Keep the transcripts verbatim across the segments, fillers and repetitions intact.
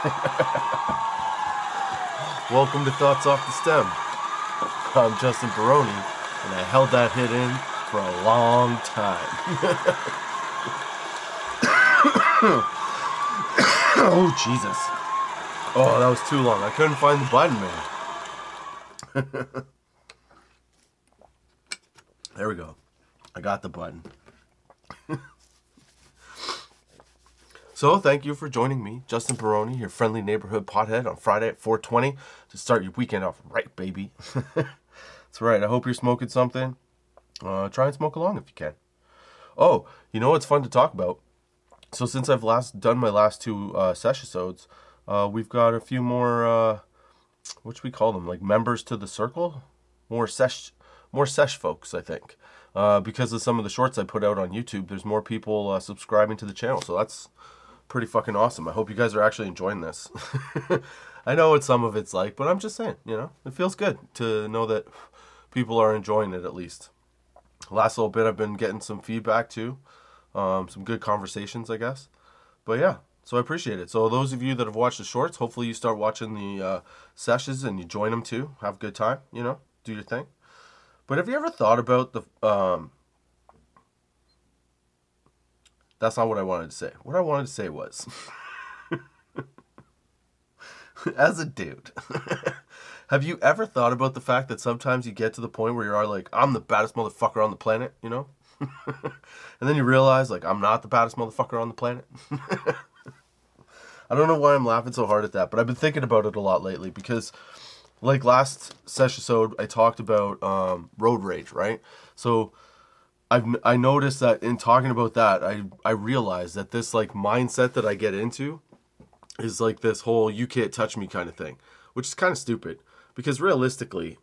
Welcome to Thoughts Off the Stem. I'm Justin Baroni, and I held that hit in for a long time. Oh, Jesus. Oh, that was too long. I couldn't find the button, man. There we go. I got the button. So, thank you for joining me, Justin Baroni, your friendly neighborhood pothead, on Friday at four twenty to start your weekend off right, baby. That's right. I hope you're smoking something. Uh, try and smoke along if you can. Oh, you know what's fun to talk about? So, since I've last done my last two uh, sessions, uh, we've got a few more, uh, what should we call them, like members to the circle? More sesh, more sesh folks, I think. Uh, because of some of the shorts I put out on YouTube, there's more people uh, subscribing to the channel, so that's pretty fucking awesome. I hope you guys are actually enjoying this. I know what some of it's like, but I'm just saying, you know, it feels good to know that people are enjoying it at least. Last little bit, I've been getting some feedback too, um, some good conversations, I guess. But yeah, so I appreciate it. So those of you that have watched the shorts, hopefully you start watching the uh, sessions and you join them too. Have a good time, you know, do your thing. But have you ever thought about the... Um, that's not what I wanted to say. What I wanted to say was... as a dude, have you ever thought about the fact that sometimes you get to the point where you are like, I'm the baddest motherfucker on the planet, you know? And then you realize, like, I'm not the baddest motherfucker on the planet? I don't know why I'm laughing so hard at that, but I've been thinking about it a lot lately because... Like last session, I talked about um, road rage, right? So I've I noticed that in talking about that, I I realized that this like mindset that I get into is like this whole "you can't touch me" kind of thing, which is kind of stupid because realistically,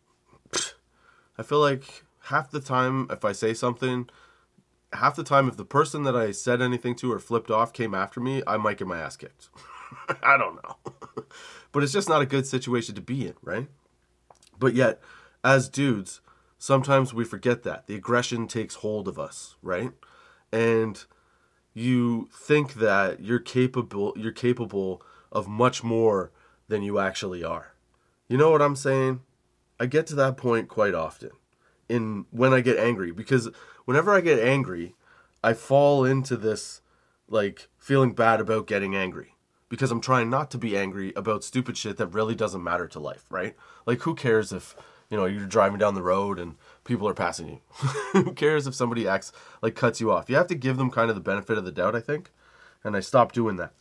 I feel like half the time if I say something, half the time if the person that I said anything to or flipped off came after me, I might get my ass kicked. I don't know. But it's just not a good situation to be in, right? But yet, as dudes, sometimes we forget that. The aggression takes hold of us, right? And you think that you're capable you're capable of much more than you actually are. You know what I'm saying? I get to that point quite often in when I get angry, because whenever I get angry, I fall into this like feeling bad about getting angry. Because I'm trying not to be angry about stupid shit that really doesn't matter to life, right? Like, who cares if, you know, you're driving down the road and people are passing you? Who cares if somebody acts, like, cuts you off? You have to give them kind of the benefit of the doubt, I think. And I stopped doing that.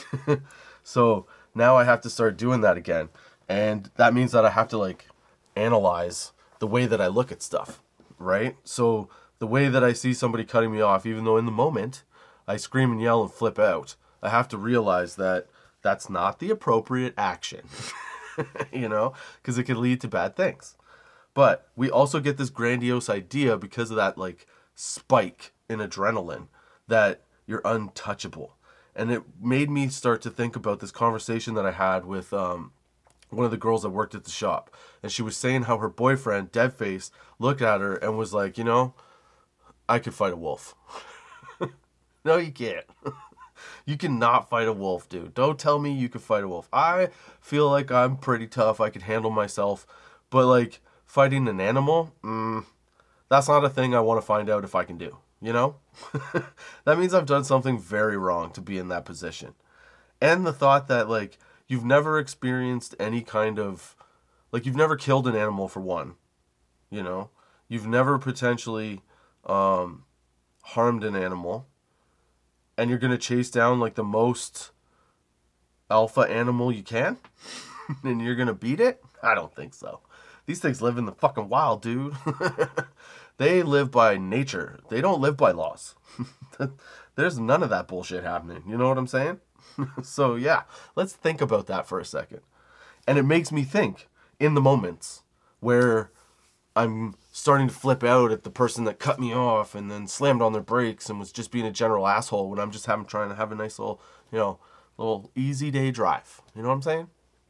So now I have to start doing that again. And that means that I have to, like, analyze the way that I look at stuff, right? So the way that I see somebody cutting me off, even though in the moment I scream and yell and flip out, I have to realize that that's not the appropriate action, you know, because it could lead to bad things. But we also get this grandiose idea because of that, like, spike in adrenaline that you're untouchable. And it made me start to think about this conversation that I had with um, one of the girls that worked at the shop. And she was saying how her boyfriend, Deadface, looked at her and was like, you know, I could fight a wolf. No, you can't. You cannot fight a wolf, dude. Don't tell me you can fight a wolf. I feel like I'm pretty tough. I can handle myself. But, like, fighting an animal, mm, that's not a thing I want to find out if I can do. You know? That means I've done something very wrong to be in that position. And the thought that, like, you've never experienced any kind of... Like, you've never killed an animal, for one. You know? You've never potentially um, harmed an animal. And you're going to chase down, like, the most alpha animal you can? And you're going to beat it? I don't think so. These things live in the fucking wild, dude. They live by nature. They don't live by laws. There's none of that bullshit happening. You know what I'm saying? So, yeah, let's think about that for a second. And it makes me think, in the moments where I'm starting to flip out at the person that cut me off and then slammed on their brakes and was just being a general asshole when I'm just having trying to have a nice little, you know, little easy day drive. You know what I'm saying?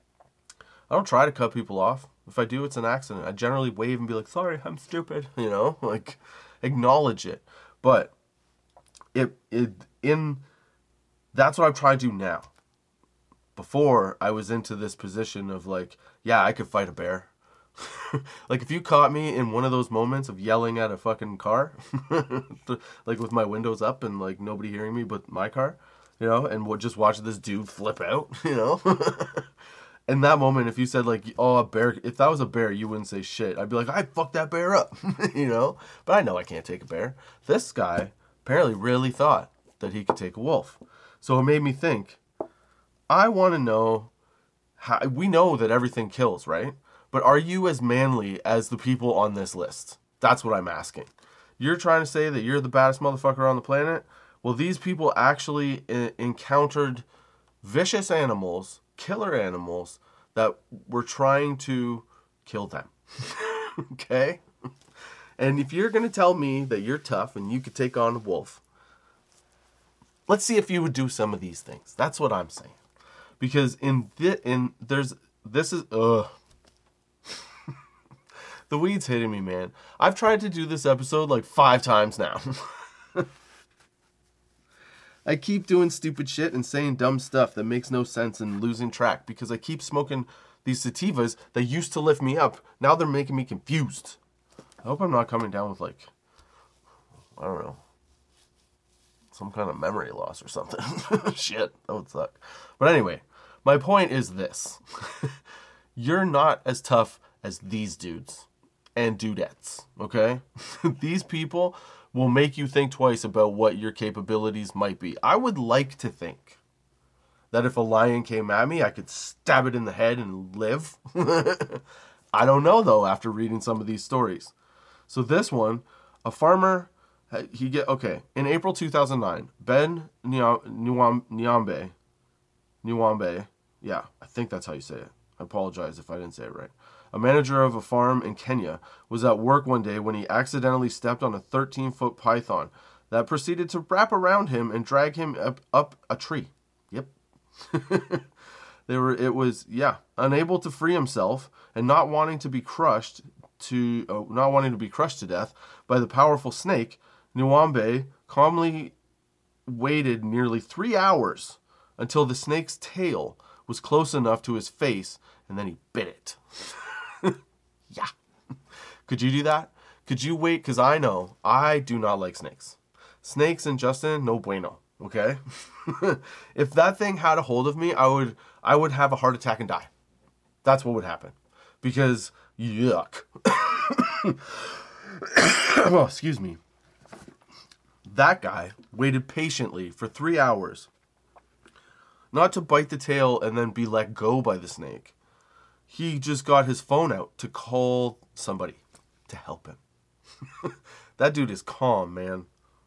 I don't try to cut people off. If I do, it's an accident. I generally wave and be like, sorry, I'm stupid. You know, like, acknowledge it. But it it in that's what I'm trying to do now. before I was into this position of like, yeah, I could fight a bear. Like if you caught me in one of those moments of yelling at a fucking car, like with my windows up and like nobody hearing me but my car, you know, and we'll just watch this dude flip out, you know. In that moment, if you said like, oh, a bear, if that was a bear, you wouldn't say shit. I'd be like, I fucked that bear up, you know. But I know I can't take a bear. This guy apparently really thought that he could take a wolf. So it made me think, I want to know how, we know that everything kills, right? But are you as manly as the people on this list? That's what I'm asking. You're trying to say that you're the baddest motherfucker on the planet? Well, these people actually I- encountered vicious animals, killer animals, that were trying to kill them. Okay? And if you're going to tell me that you're tough and you could take on a wolf, let's see if you would do some of these things. That's what I'm saying. Because in thi- in there's this is ugh. The weed's hitting me, man. I've tried to do this episode like five times now. I keep doing stupid shit and saying dumb stuff that makes no sense and losing track because I keep smoking these sativas that used to lift me up. Now they're making me confused. I hope I'm not coming down with like, I don't know, some kind of memory loss or something. Shit, that would suck. But anyway, my point is this. You're not as tough as these dudes and dudettes, okay? These people will make you think twice about what your capabilities might be. I would like to think that if a lion came at me, I could stab it in the head and live. I don't know, though, after reading some of these stories. So this one, a farmer, he get okay, in April two thousand nine, Ben Nyambe, Nyambe, yeah, I think that's how you say it. I apologize if I didn't say it right. A manager of a farm in Kenya was at work one day when he accidentally stepped on a thirteen-foot python that proceeded to wrap around him and drag him up, up a tree. Yep. They were. It was yeah. Unable to free himself and not wanting to be crushed to uh, not wanting to be crushed to death by the powerful snake, Nwambe calmly waited nearly three hours until the snake's tail was close enough to his face, and then he bit it. Yeah. Could you do that? Could you wait? Because I know I do not like snakes. Snakes and Justin, no bueno. Okay? If that thing had a hold of me, I would I would have a heart attack and die. That's what would happen. Because, yuck. Oh, excuse me. That guy waited patiently for three hours. Not to bite the tail and then be let go by the snake. He just got his phone out to call somebody to help him. That dude is calm, man.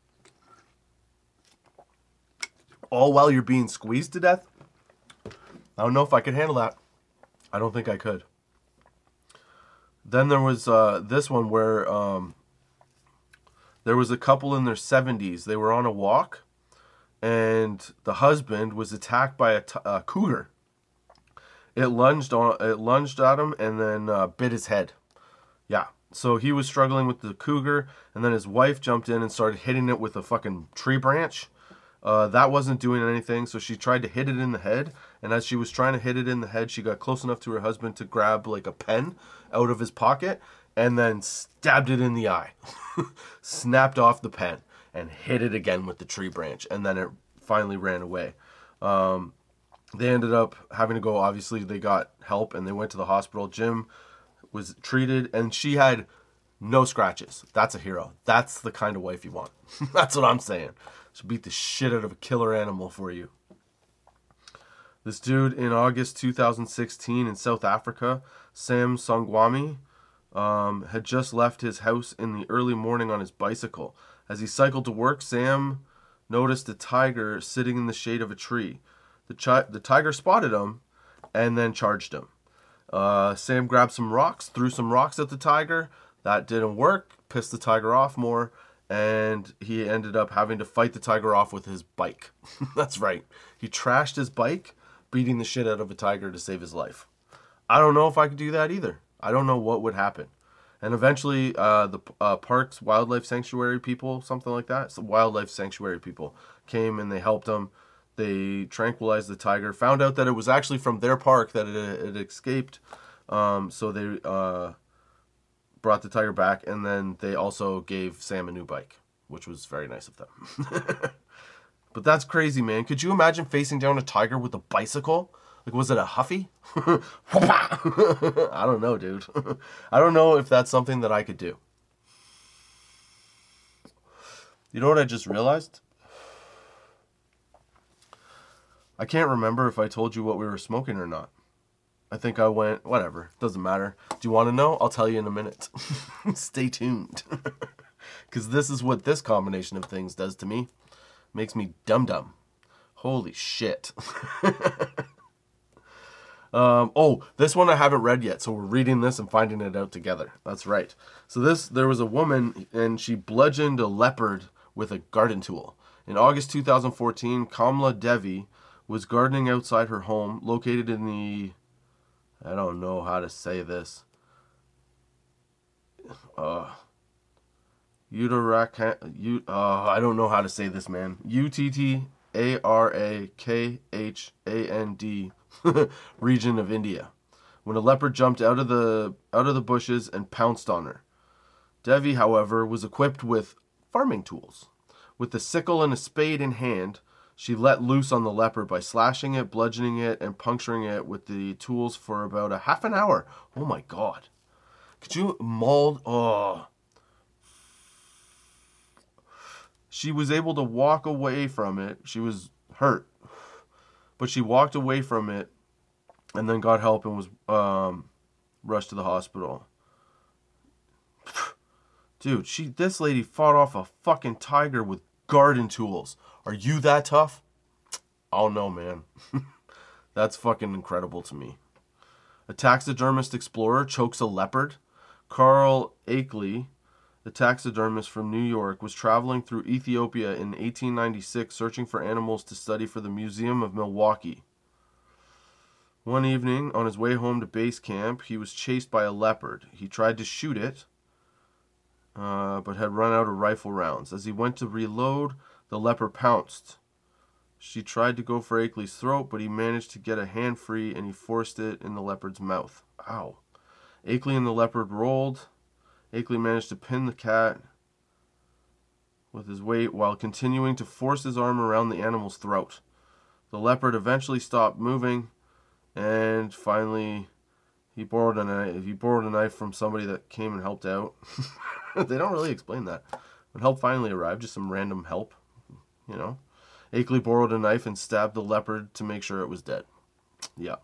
All while you're being squeezed to death? I don't know if I could handle that. I don't think I could. Then there was uh, this one where um, there was a couple in their seventies. They were on a walk, and the husband was attacked by a, t- a cougar. It lunged on. It lunged at him and then uh, bit his head. Yeah. So he was struggling with the cougar, and then his wife jumped in and started hitting it with a fucking tree branch. Uh, that wasn't doing anything, so she tried to hit it in the head. And as she was trying to hit it in the head, she got close enough to her husband to grab like a pen out of his pocket and then stabbed it in the eye. Snapped off the pen and hit it again with the tree branch, and then it finally ran away. Um, They ended up having to go, obviously they got help and they went to the hospital. Jim was treated and she had no scratches. That's a hero. That's the kind of wife you want. That's what I'm saying. She'll beat the shit out of a killer animal for you. This dude in August two thousand sixteen in South Africa, Sam Songwami, um, had just left his house in the early morning on his bicycle. As he cycled to work, Sam noticed a tiger sitting in the shade of a tree. The, chi- the tiger spotted him and then charged him. Uh, Sam grabbed some rocks, threw some rocks at the tiger. That didn't work, pissed the tiger off more, and he ended up having to fight the tiger off with his bike. That's right. He trashed his bike, beating the shit out of a tiger to save his life. I don't know if I could do that either. I don't know what would happen. And eventually, uh, the uh, Parks Wildlife Sanctuary people, something like that, so wildlife sanctuary people came and they helped him. They tranquilized the tiger, found out that it was actually from their park that it, it escaped. Um, so they uh, brought the tiger back, and then they also gave Sam a new bike, which was very nice of them. But that's crazy, man. Could you imagine facing down a tiger with a bicycle? Like, was it a Huffy? I don't know, dude. I don't know if that's something that I could do. You know what I just realized? I can't remember if I told you what we were smoking or not. I think I went, whatever, doesn't matter. Do you want to know? I'll tell you in a minute. Stay tuned. Because this is what this combination of things does to me. Makes me dum-dum. Holy shit. um, oh, this one I haven't read yet, so we're reading this and finding it out together. That's right. So this, there was a woman, and she bludgeoned a leopard with a garden tool. In August two thousand fourteen, Kamla Devi was gardening outside her home, located in the... I don't know how to say this. Uh... Uttarakhand, U, uh, I don't know how to say this, man. U T T A R A K H A N D region of India, when a leopard jumped out of the out of the bushes and pounced on her. Devi, however, was equipped with farming tools. With a sickle and a spade in hand, she let loose on the leopard by slashing it, bludgeoning it, and puncturing it with the tools for about a half an hour. Oh my God. Could you mold... Oh... She was able to walk away from it. She was hurt, but she walked away from it and then got help and was um, rushed to the hospital. Dude, she this lady fought off a fucking tiger with garden tools. Are you that tough? Oh no, man. That's fucking incredible to me. A taxidermist explorer chokes a leopard. Carl Akeley, the taxidermist from New York, was traveling through Ethiopia in eighteen ninety-six searching for animals to study for the Museum of Milwaukee. One evening, on his way home to base camp, he was chased by a leopard. He tried to shoot it, uh, but had run out of rifle rounds. As he went to reload, the leopard pounced. She tried to go for Akeley's throat, but he managed to get a hand free, and he forced it in the leopard's mouth. Ow. Akeley and the leopard rolled. Akeley managed to pin the cat with his weight while continuing to force his arm around the animal's throat. The leopard eventually stopped moving, and finally he borrowed a knife. He borrowed a knife from somebody that came and helped out. They don't really explain that. When help finally arrived, just some random help, you know. Akeley borrowed a knife and stabbed the leopard to make sure it was dead. Yeah.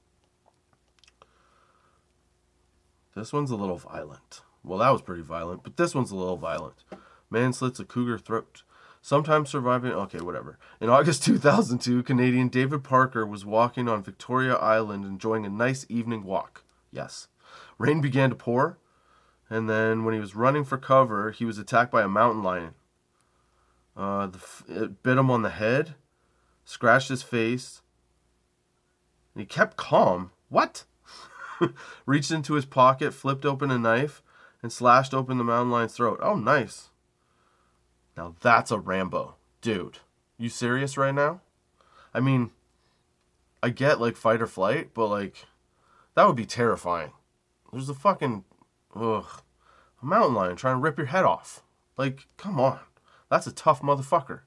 This one's a little violent. Well, that was pretty violent, but this one's a little violent. Man slits a cougar throat. Sometimes surviving... Okay, whatever. In August two thousand two, Canadian David Parker was walking on Victoria Island enjoying a nice evening walk. Yes. Rain began to pour, and then when he was running for cover, he was attacked by a mountain lion. Uh, the, it bit him on the head, scratched his face, and he kept calm. What? Reached into his pocket, flipped open a knife, and slashed open the mountain lion's throat. Oh, nice. Now that's a Rambo. Dude, you serious right now? I mean, I get, like, fight or flight, but, like, that would be terrifying. There's a fucking, ugh, a mountain lion trying to rip your head off. Like, come on. That's a tough motherfucker.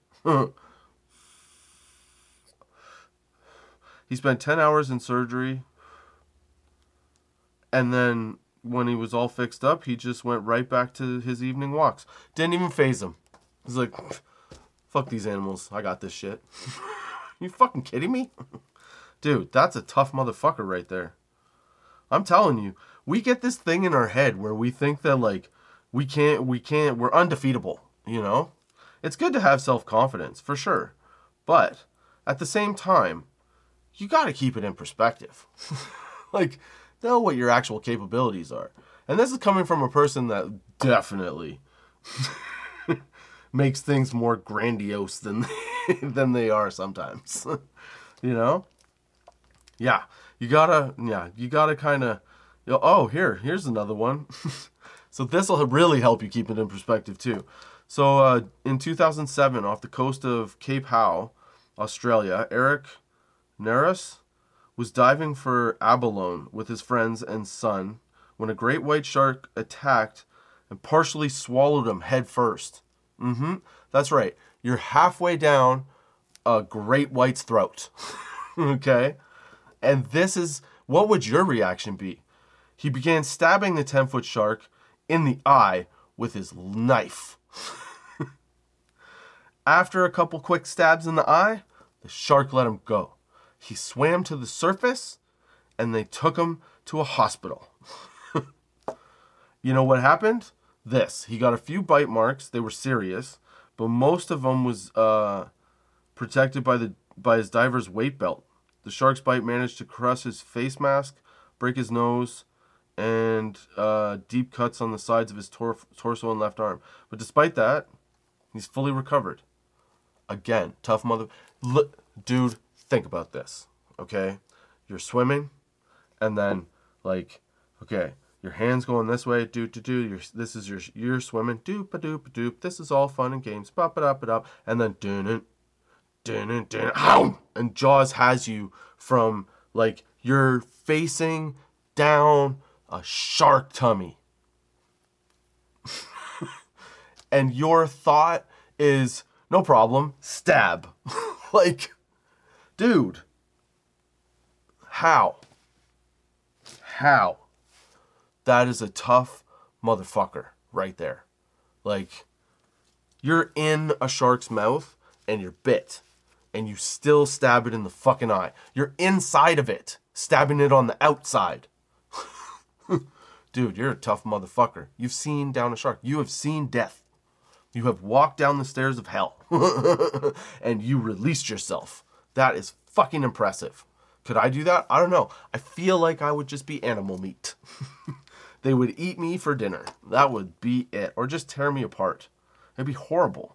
He spent ten hours in surgery, and then when he was all fixed up, he just went right back to his evening walks. Didn't even faze him. He's like, fuck these animals. I got this shit. You fucking kidding me? Dude, that's a tough motherfucker right there. I'm telling you, we get this thing in our head where we think that, like, we can't, we can't, we're undefeatable, you know? It's good to have self-confidence, for sure. But, at the same time, you gotta keep it in perspective. Like, know what your actual capabilities are. And this is coming from a person that definitely makes things more grandiose than they, than they are sometimes. You know? Yeah. You gotta, yeah, you gotta kind of, you know, oh, here, here's another one. So this will really help you keep it in perspective too. So uh, in two thousand seven, off the coast of Cape Howe, Australia, Eric Naras was diving for abalone with his friends and son when a great white shark attacked and partially swallowed him head first. Mm-hmm. That's right. You're halfway down a great white's throat. Okay? And this is, what would your reaction be? He began stabbing the ten-foot shark in the eye with his knife. After a couple quick stabs in the eye, the shark let him go. He swam to the surface, and they took him to a hospital. You know what happened? This. He got a few bite marks. They were serious, but most of them was uh, protected by the by his diver's weight belt. The shark's bite managed to crush his face mask, break his nose, and uh, deep cuts on the sides of his tor- torso and left arm. But despite that, he's fully recovered. Again, tough mother... Look, dude, think about this, okay? You're swimming, and then, like, okay, your hand's going this way, doop do do. You're, this is your you're swimming, doop a doop a doop. This is all fun and games, pop it up it up, and then dun it, dun it, dun it, and Jaws has you from like you're facing down a shark tummy, and your thought is no problem, stab, like, dude, how, how. That is a tough motherfucker right there. Like, you're in a shark's mouth and you're bit and you still stab it in the fucking eye. You're inside of it, stabbing it on the outside. Dude, you're a tough motherfucker. You've seen down a shark. You have seen death. You have walked down the stairs of hell and you released yourself. That is fucking impressive. Could I do that? I don't know. I feel like I would just be animal meat. They would eat me for dinner. That would be it. Or just tear me apart. It'd be horrible.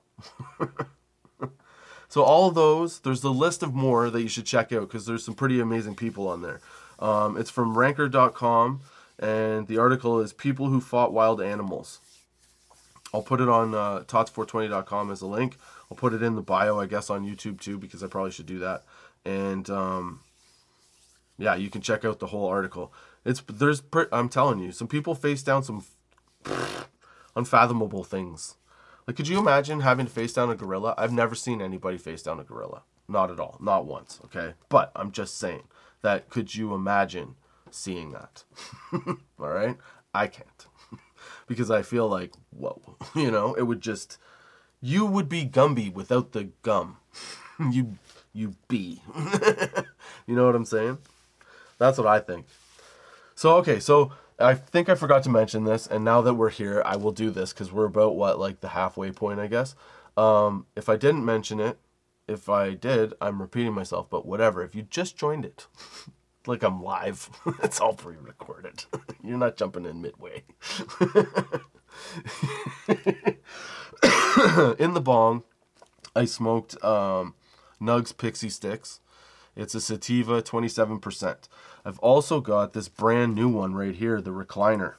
So all of those, there's a list of more that you should check out because there's some pretty amazing people on there. Um, it's from ranker dot com, and the article is People Who Fought Wild Animals. I'll put it on uh, tots four twenty dot com as a link. I'll put it in the bio, I guess, on YouTube too, because I probably should do that. And um, yeah, you can check out the whole article. It's there's I'm telling you, some people face down some unfathomable things. Like, could you imagine having to face down a gorilla? I've never seen anybody face down a gorilla. Not at all. Not once, okay? But I'm just saying that, could you imagine seeing that? All right? I can't. Because I feel like, whoa. You know, it would just... You would be Gumby without the gum. you, you be. You know what I'm saying? That's what I think. So, okay, so I think I forgot to mention this, and now that we're here, I will do this, because we're about, what, like the halfway point, I guess. Um, if I didn't mention it, if I did, I'm repeating myself, but whatever. If you just joined it, like I'm live, it's all pre-recorded. You're not jumping in midway. In the bong, I smoked um, Nugs Pixie Sticks. It's a sativa, twenty-seven percent. I've also got this brand new one right here, the Recliner.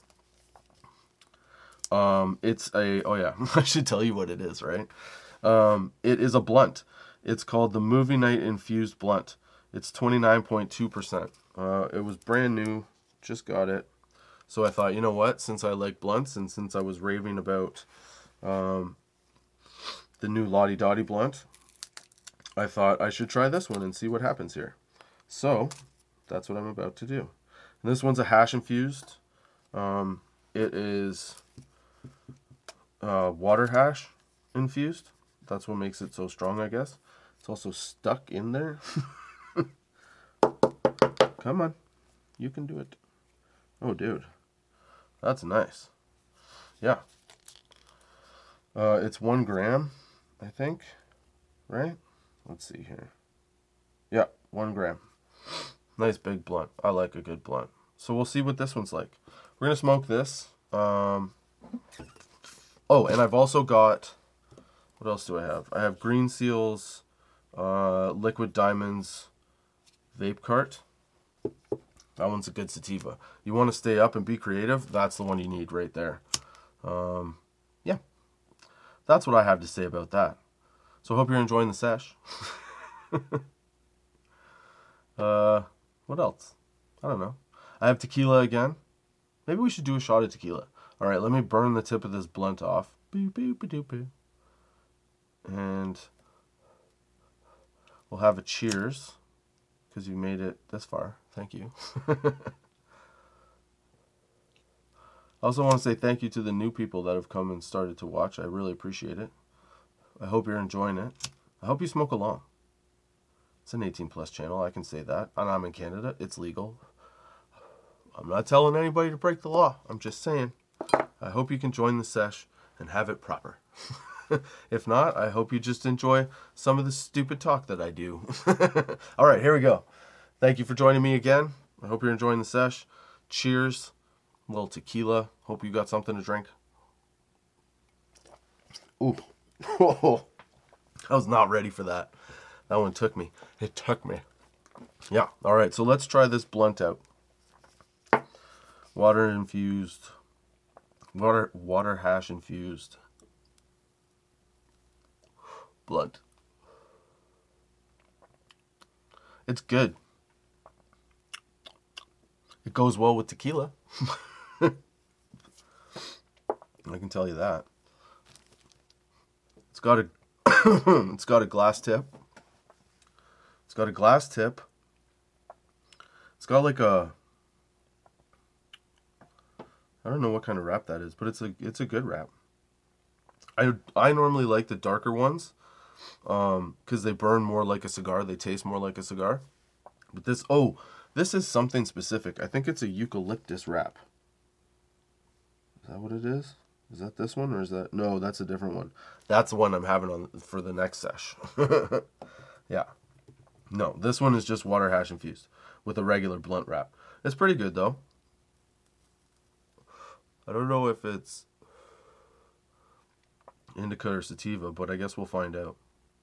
Um, it's a, oh yeah, I should tell you what it is, right? Um, it is a blunt. It's called the Movie Night Infused Blunt. It's twenty-nine point two percent. Uh, it was brand new, just got it. So I thought, you know what, since I like blunts and since I was raving about um, the new Lottie Dottie blunt, I thought I should try this one and see what happens here. So, that's what I'm about to do. And this one's a hash infused. Um, it is uh, water hash infused. That's what makes it so strong, I guess. It's also stuck in there. Come on. You can do it. Oh, dude. That's nice. Yeah. Uh, it's one gram, I think. Right? Let's see here. Yeah, one gram. Nice big blunt. I like a good blunt. So we'll see what this one's like. We're going to smoke this. Um, oh, and I've also got... What else do I have? I have Green Seal's uh, Liquid Diamonds vape cart. That one's a good sativa. You want to stay up and be creative? That's the one you need right there. Um, yeah. That's what I have to say about that. So I hope you're enjoying the sesh. uh, what else? I don't know. I have tequila again. Maybe we should do a shot of tequila. All right, let me burn the tip of this blunt off. Boop, boop, boop, boop. And we'll have a cheers because you made it this far. Thank you. I also want to say thank you to the new people that have come and started to watch. I really appreciate it. I hope you're enjoying it. I hope you smoke along. It's an eighteen plus channel, I can say that. And I'm in Canada. It's legal. I'm not telling anybody to break the law. I'm just saying. I hope you can join the sesh and have it proper. If not, I hope you just enjoy some of the stupid talk that I do. All right, here we go. Thank you for joining me again. I hope you're enjoying the sesh. Cheers. A little tequila. Hope you got something to drink. Ooh. I was not ready for that. That one took me. It took me. Yeah. All right. So let's try this blunt out. Water infused. Water, water hash infused. Blunt. It's good. It goes well with tequila. I can tell you that. It's got a it's got a glass tip. It's got a glass tip. It's got like a I don't know what kind of wrap that is, but it's a it's a good wrap. I I normally like the darker ones, um, because they burn more like a cigar. They taste more like a cigar. But this oh, this is something specific. I think it's a eucalyptus wrap. Is that what it is? Is that this one or is that no? That's a different one. That's the one I'm having on for the next sesh. Yeah. No, this one is just water hash infused with a regular blunt wrap. It's pretty good though. I don't know if it's indica or sativa, but I guess we'll find out.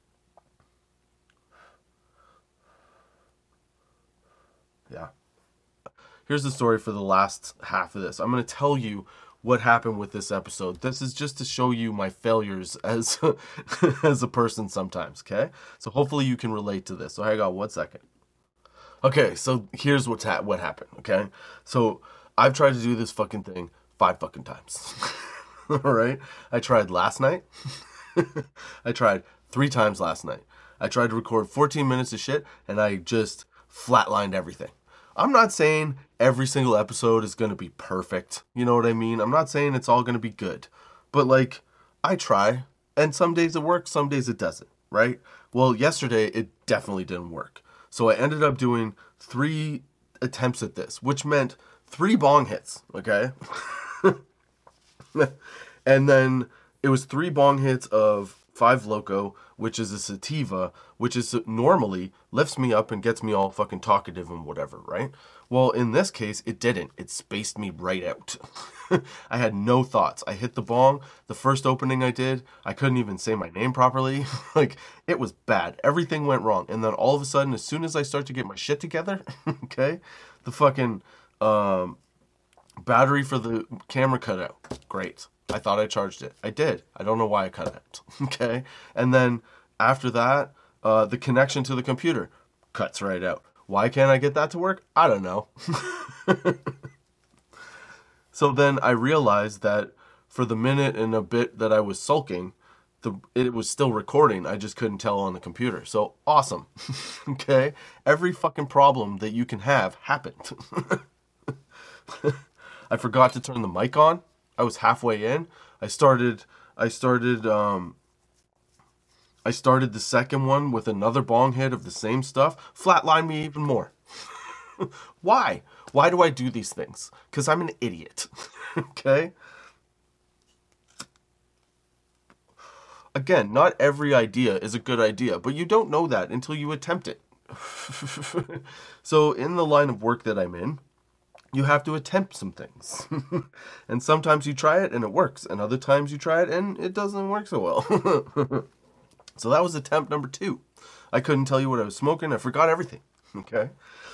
Yeah. Here's the story for the last half of this. I'm going to tell you what happened with this episode. This is just to show you my failures as as a person sometimes, okay? So hopefully you can relate to this. So hang on one second. Okay, so here's what's ha- what happened, okay? So I've tried to do this fucking thing five fucking times. All right? I tried last night. I tried three times last night. I tried to record fourteen minutes of shit, and I just flatlined everything. I'm not saying every single episode is going to be perfect. You know what I mean? I'm not saying it's all going to be good. But, like, I try. And some days it works, some days it doesn't, right? Well, yesterday it definitely didn't work. So I ended up doing three attempts at this, which meant three bong hits, okay? And then it was three bong hits of Five Loco, which is a sativa, which is normally lifts me up and gets me all fucking talkative and whatever, right? Well, in this case, it didn't. It spaced me right out. I had no thoughts. I hit the bong. The first opening I did, I couldn't even say my name properly. Like, it was bad. Everything went wrong. And then all of a sudden, as soon as I start to get my shit together, okay, the fucking um, battery for the camera cut out. Great. I thought I charged it. I did. I don't know why I cut it. Okay? And then after that, uh, the connection to the computer cuts right out. Why can't I get that to work? I don't know. So then I realized that for the minute and a bit that I was sulking, the it was still recording. I just couldn't tell on the computer. So awesome. Okay? Every fucking problem that you can have happened. I forgot to turn the mic on. I was halfway in. I started I started um I started the second one with another bong hit of the same stuff. Flatlined me even more. Why? Why do I do these things? Because I'm an idiot. Okay? Again, not every idea is a good idea, but you don't know that until you attempt it. So in the line of work that I'm in, you have to attempt some things. And sometimes you try it and it works. And other times you try it and it doesn't work so well. So that was attempt number two. I couldn't tell you what I was smoking. I forgot everything. Okay.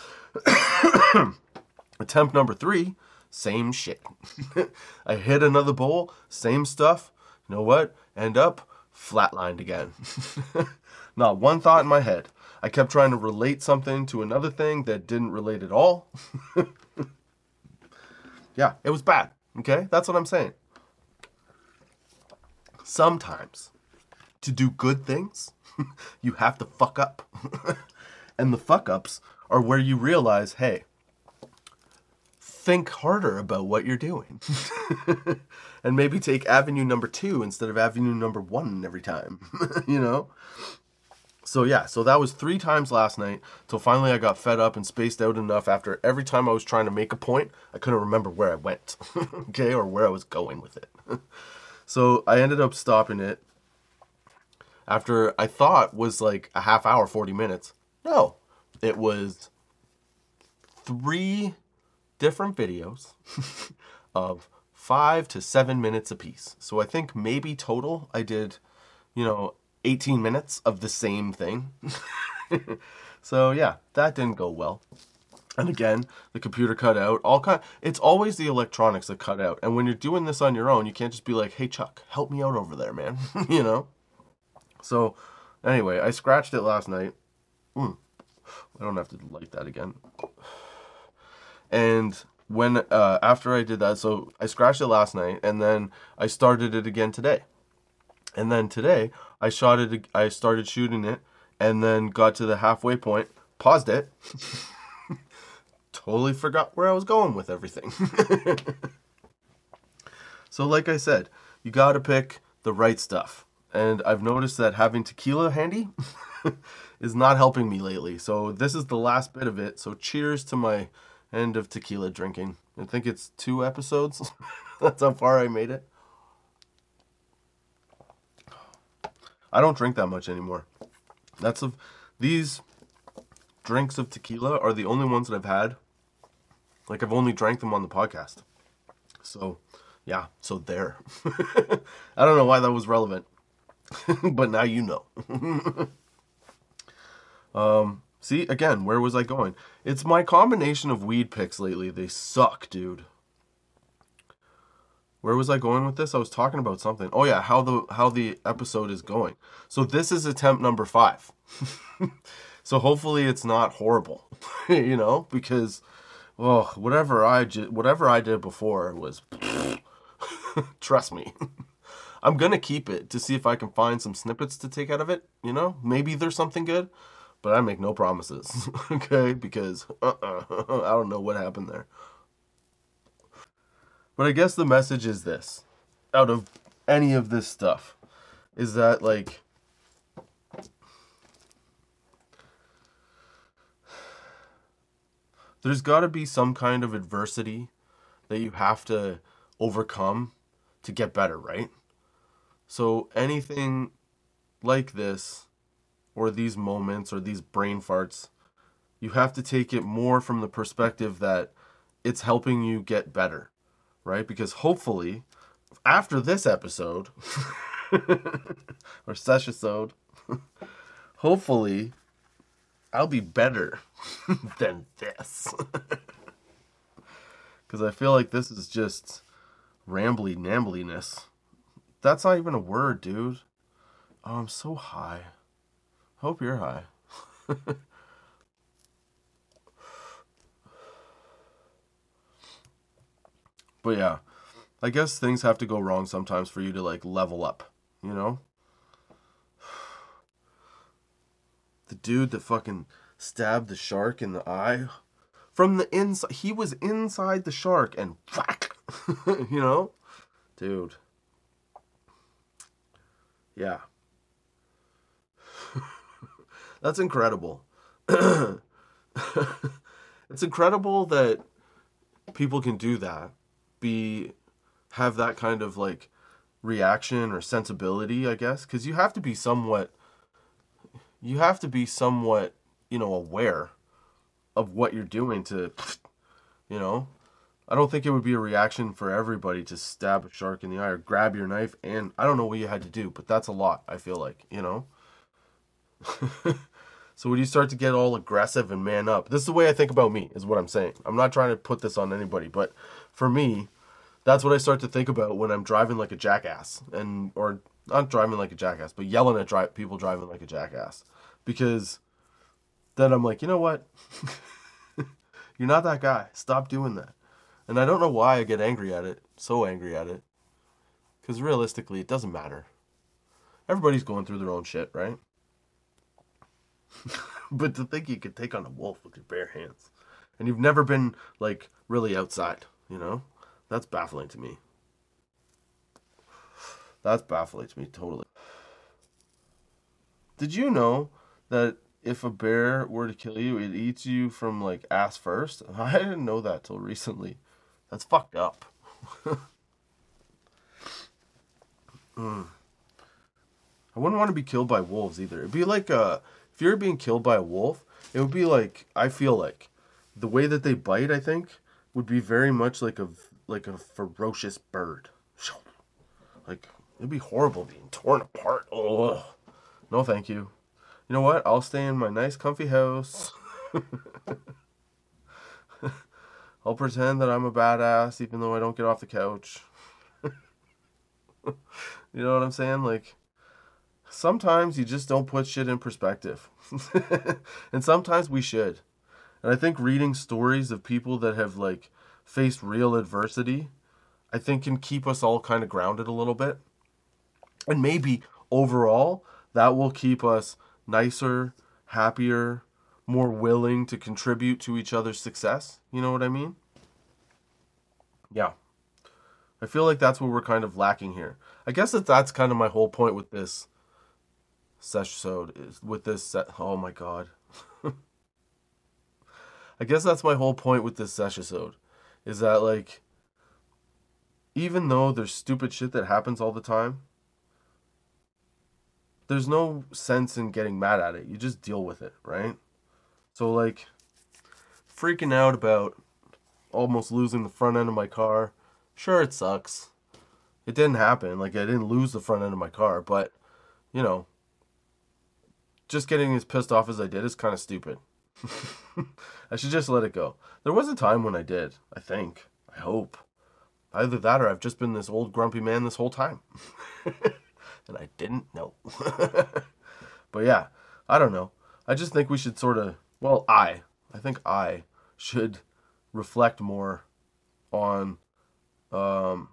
Attempt number three, same shit. I hit another bowl, same stuff. You know what? End up flatlined again. Not one thought in my head. I kept trying to relate something to another thing that didn't relate at all. Yeah, it was bad. Okay? That's what I'm saying. Sometimes, to do good things, you have to fuck up. And the fuck ups are where you realize, hey, think harder about what you're doing. And maybe take avenue number two instead of avenue number one every time. You know? So yeah, so that was three times last night till finally I got fed up and spaced out enough after every time I was trying to make a point, I couldn't remember where I went. Okay? Or where I was going with it. So I ended up stopping it after I thought was like a half hour, forty minutes. No, it was three different videos of five to seven minutes apiece. So I think maybe total I did, you know, eighteen minutes of the same thing. So yeah, that didn't go well. And again, the computer cut out. All kind. It's always the electronics that cut out. And when you're doing this on your own, you can't just be like, "Hey Chuck, help me out over there, man." You know. So anyway, I scratched it last night. Mm. I don't have to light that again. And when uh, after I did that, so I scratched it last night, and then I started it again today. And then today, I shot it. I started shooting it, and then got to the halfway point, paused it, totally forgot where I was going with everything. So, like I said, you got to pick the right stuff. And I've noticed that having tequila handy is not helping me lately. So this is the last bit of it. So cheers to my end of tequila drinking. I think it's two episodes. That's how far I made it. I don't drink that much anymore. That's of these drinks of tequila are the only ones that I've had. Like I've only drank them on the podcast. So, yeah, so there. I don't know why that was relevant. But now you know. um, see, again, where was I going? It's my combination of weed picks lately. They suck, dude. Where was I going with this? I was talking about something. Oh yeah, how the how the episode is going. So this is attempt number five. So hopefully it's not horrible, you know, because oh, whatever I ju- whatever I did before was, trust me, I'm gonna keep it to see if I can find some snippets to take out of it. You know, maybe there's something good, but I make no promises. Okay, because uh-uh, I don't know what happened there. But I guess the message is this, out of any of this stuff, is that, like, there's got to be some kind of adversity that you have to overcome to get better, right? So anything like this, or these moments, or these brain farts, you have to take it more from the perspective that it's helping you get better. Right? Because hopefully, after this episode, or session-sode, hopefully, I'll be better than this. Because I feel like this is just rambly-nambliness. That's not even a word, dude. Oh, I'm so high. Hope you're high. But yeah, I guess things have to go wrong sometimes for you to, like, level up, you know? The dude that fucking stabbed the shark in the eye from the inside, he was inside the shark and whack, you know? Dude. Yeah. That's incredible. It's incredible that people can do that. Be have that kind of like reaction or sensibility, I guess, because you have to be somewhat you have to be somewhat, you know, aware of what you're doing to, you know, I don't think it would be a reaction for everybody to stab a shark in the eye or grab your knife, and I don't know what you had to do, but that's a lot, I feel like, you know. So when you start to get all aggressive and man up, this is the way I think about me, is what I'm saying. I'm not trying to put this on anybody, but for me, that's what I start to think about when I'm driving like a jackass. And, or not driving like a jackass, but yelling at dri- people driving like a jackass. Because then I'm like, you know what? You're not that guy. Stop doing that. And I don't know why I get angry at it. So angry at it. Because realistically, it doesn't matter. Everybody's going through their own shit, right? But to think you could take on a wolf with your bare hands. And you've never been, like, really outside, you know? That's baffling to me. That's baffling to me, totally. Did you know that if a bear were to kill you, it eats you from, like, ass first? I didn't know that till recently. That's fucked up. mm. I wouldn't want to be killed by wolves either. It'd be like, uh, if you're being killed by a wolf, it would be like, I feel like, the way that they bite, I think, would be very much like a, like a ferocious bird. Like, it'd be horrible being torn apart. Ugh. No, thank you. You know what? I'll stay in my nice, comfy house. I'll pretend that I'm a badass, even though I don't get off the couch. You know what I'm saying? Like, sometimes you just don't put shit in perspective. And sometimes we should. And I think reading stories of people that have, like, faced real adversity, I think can keep us all kind of grounded a little bit. And maybe overall, that will keep us nicer, happier, more willing to contribute to each other's success. You know what I mean? Yeah. I feel like that's what we're kind of lacking here. I guess that that's kind of my whole point with this session, is with this set. Oh my God. I guess that's my whole point with this session, is that, like, even though there's stupid shit that happens all the time, there's no sense in getting mad at it. You just deal with it, right? So, like, freaking out about almost losing the front end of my car, sure, it sucks. It didn't happen. Like, I didn't lose the front end of my car, but, you know, just getting as pissed off as I did is kind of stupid. I should just let it go. There was a time when I did, I think. I hope. Either that or I've just been this old grumpy man this whole time. And I didn't know. But yeah, I don't know. I just think we should sort of, well, I, I think I should reflect more on um,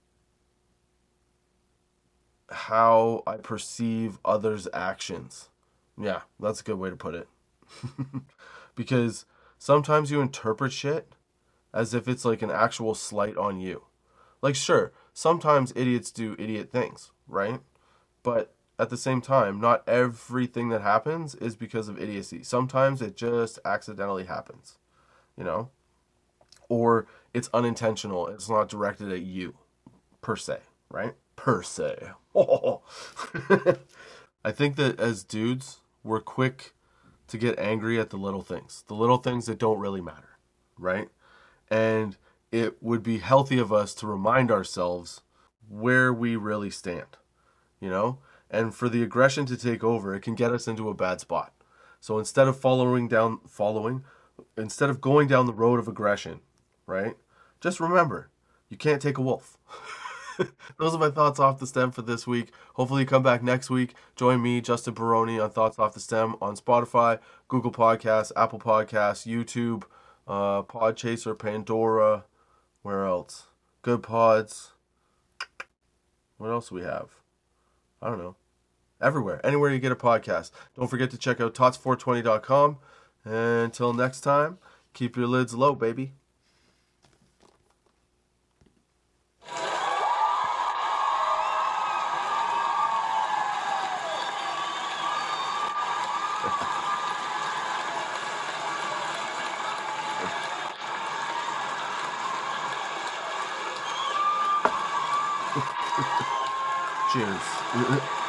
how I perceive others' actions. Yeah, that's a good way to put it. Because sometimes you interpret shit as if it's like an actual slight on you. Like, sure, sometimes idiots do idiot things, right? But at the same time, not everything that happens is because of idiocy. Sometimes it just accidentally happens, you know? Or it's unintentional. It's not directed at you, per se, right? Per se. Oh. I think that as dudes, we're quick to get angry at the little things. The little things that don't really matter, right? And it would be healthy of us to remind ourselves where we really stand, you know? And for the aggression to take over, it can get us into a bad spot. So instead of following down, following, instead of going down the road of aggression, right? Just remember, you can't take a wolf. Those are my thoughts off the stem for this week. Hopefully you come back next week. Join me, Justin Baroni, on Thoughts Off the Stem on Spotify, Google Podcasts, Apple Podcasts, YouTube, uh, Podchaser, Pandora. Where else? Good Pods. What else do we have? I don't know. Everywhere. Anywhere you get a podcast. Don't forget to check out tots four twenty dot com. And until next time, keep your lids low, baby. Cheers.